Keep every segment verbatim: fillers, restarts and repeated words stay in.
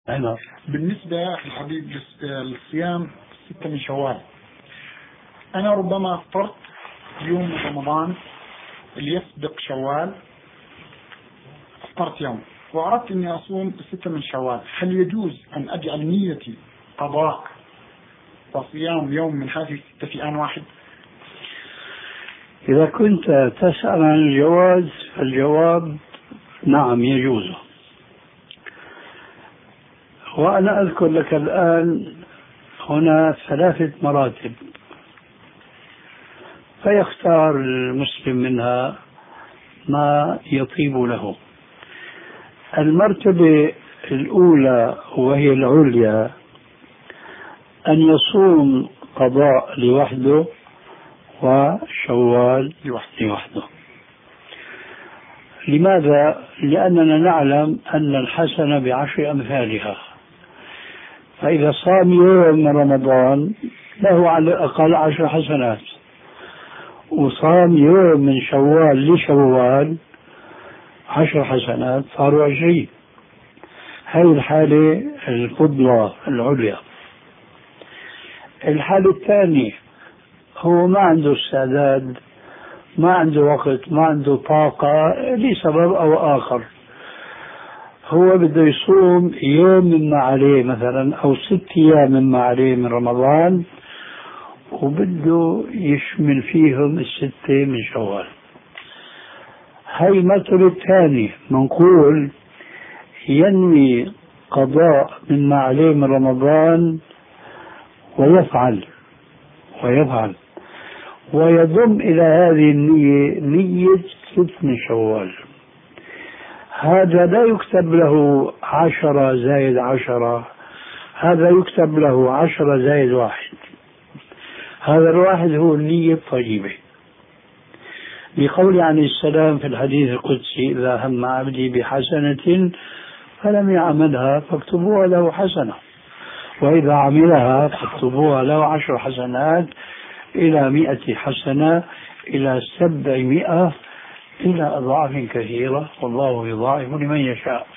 أنا بالنسبة الحبيب للصيام ستة من شوال، أنا ربما أفطرت يوم رمضان اللي يسبق شوال، أفطرت يوم وأردت أني أصوم ستة من شوال، هل يجوز أن أجعل نيتي قضاء وصيام يوم من هذه الستة في آن واحد؟ إذا كنت تسأل عن الجواز فالجواب نعم يجوز. وأنا أذكر لك الآن هنا ثلاثة مراتب، فيختار المسلم منها ما يطيب له. المرتبة الأولى وهي العليا أن يصوم قضاء لوحده وشوال لوحده. لماذا؟ لأننا نعلم أن الحسنة بعشر أمثالها، فإذا صام يوم من رمضان له على الأقل عشر حسنات، وصام يوم من شوال لشوال عشر حسنات صاروا عشرين. هذه الحالة الفضلى العليا. الحالة الثانية هو ما عنده استعداد، ما عنده وقت، ما عنده طاقة لسبب أو آخر، هو بده يصوم يوم مما عليه مثلا أو ست أيام مما عليه من رمضان وبده يشمل فيهم الستة من شوال. هاي المرتبة الثانية، منقول ينوي قضاء مما عليه من رمضان ويفعل ويفعل ويضم إلى هذه النية نية ست من شوال. هذا لا يكتب له عشرة زائد عشرة، هذا يكتب له عشرة زائد واحد. هذا الواحد هو النية الطيبة، لقول عليه السلام في الحديث القدسي: إذا هم عبدي بحسنة فلم يعملها فاكتبوها له حسنة، وإذا عملها فاكتبوها له عشر حسنات إلى مئة حسنة إلى سبعمائة إلى أضعاف كثيرة، والله يضاعف لمن يشاء.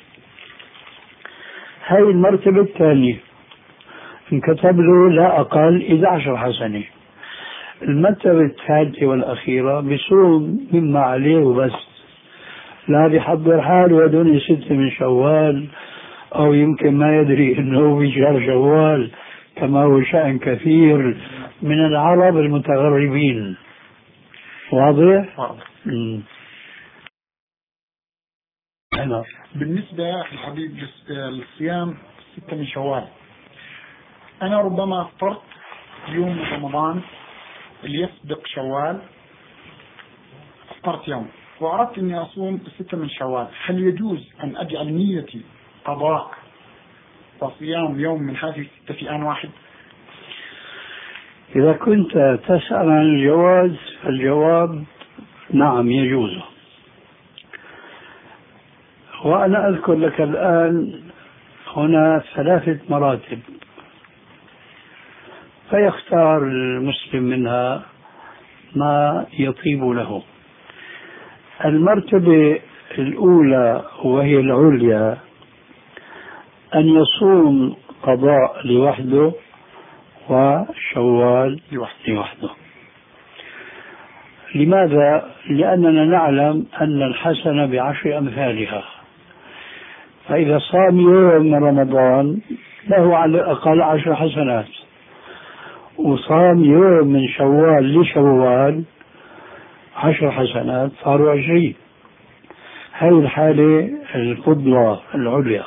هاي المرتبة الثانية انكتب له لا أقل إحدى عشرة حسنة. المرتبة الثالثة والأخيرة بصوم مما عليه وبس، لا بيحضر حاله هدول ستة من شوال، أو يمكن ما يدري أنه في شهر شوال كما هو شأن كثير من العرب المتغربين. واضح؟ واضح. أنا بالنسبة الحبيب للصيام ستة من شوال، أنا ربما أفطرت يوم رمضان اللي يسبق شوال، أفطرت يوم وأردت أني أصوم ستة من شوال، هل يجوز أن أجعل نيتي قضاء وصيام يوم من هذه الستة في آن واحد؟ إذا كنت تسأل عن الجواز فالجواب نعم يجوز. وأنا أذكر لك الآن هنا ثلاثة مراتب، فيختار المسلم منها ما يطيب له. المرتبة الأولى وهي العليا أن يصوم قضاء لوحده وشوال لوحده. لماذا؟ لأننا نعلم أن الحسنة بعشر أمثالها، فإذا صام يوم من رمضان له على الأقل عشر حسنات، وصام يوم من شوال لشوال عشر حسنات صاروا عشرين. هذه الحالة الفضلى العليا.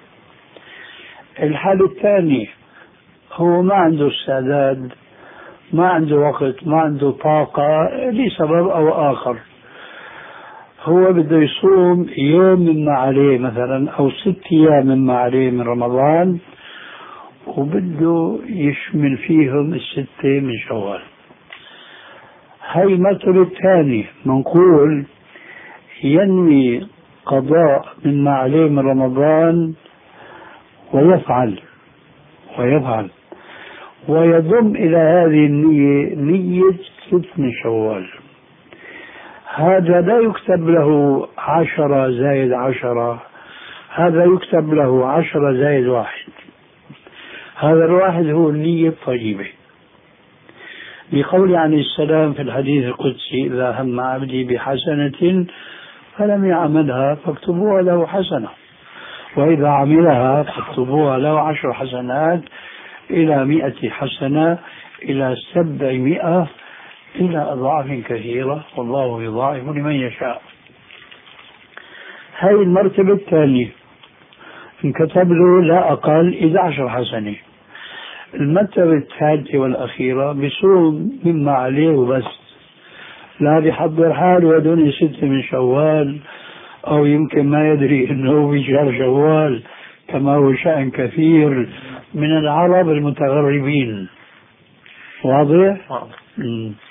الحالة الثانية هو ما عنده استعداد، ما عنده وقت، ما عنده طاقة لسبب أو آخر، هو بده يصوم يوم مما عليه مثلا أو ست أيام مما عليه من رمضان وبده يشمل فيهم الستة من شوال. هاي المرتبة الثانية، منقول ينوي قضاء مما عليه من رمضان ويفعل ويفعل ويضم إلى هذه النية نية ست من شوال. هذا لا يكتب له عشرة زائد عشرة، هذا يكتب له عشرة زائد واحد. هذا الواحد هو النية الطيبة، لقول عليه السلام في الحديث القدسي: إذا هم عبدي بحسنة فلم يعملها فاكتبوها له حسنة، وإذا عملها فاكتبوها له عشر حسنات إلى مئة حسنة إلى سبعمائة إلى أضعاف كثيرة، والله يضاعف لمن يشاء. هذه المرتبة الثانية انكتب له لا أقل إحدى عشرة حسنة. المرتبة الثالثة والأخيرة بصوم مما عليه وبس، لا بيحضر حاله ودون ستة من شوال، أو يمكن ما يدري أنه في شهر شوال كما هو شأن كثير من العرب المتغربين. واضح؟ واضح.